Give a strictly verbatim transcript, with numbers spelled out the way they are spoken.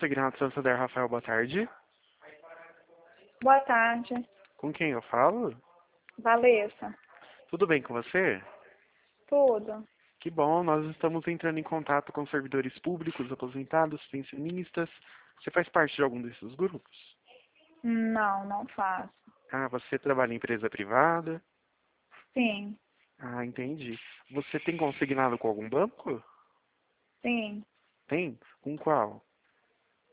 Consignado Santander, Rafael, boa tarde. Boa tarde, Com quem eu falo? Valessa. Tudo bem com você? Tudo? Que bom, nós estamos entrando em contato com servidores públicos, aposentados, pensionistas. Você faz parte de algum desses grupos? Não, não faço. Ah, você trabalha em empresa privada? Sim, Ah, entendi. Você tem consignado com algum banco? sim. Tem? Com qual?